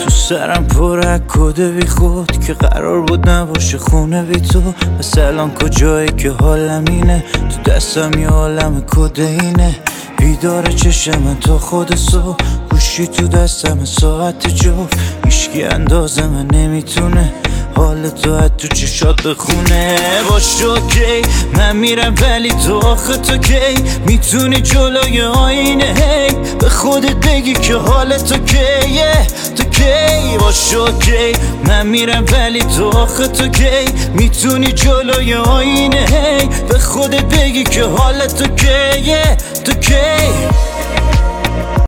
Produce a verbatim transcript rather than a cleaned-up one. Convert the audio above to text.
تو سرم پر از کده بی خود که قرار بود نباشه خونه بی تو. پس الان کجایی که حالم اینه؟ تو دستم یه عالم کدینه. بیدار چشم من تا خود صبح، گوشی تو دستم ساعت جفت. هیچکی اندازه من نمیتونه حال تو از تو چشات بخونه. باشه اوکی من میرم ولی تو آخه تو کی میتونی جلوی آینه هی به خودت بگی که حال تو کیه؟ تو کی؟ باشه اوکی من میرم ولی تو آخه تو کی میتونی جلوی آینه هی به خودت بگی که حال تو کیه؟ تو کی؟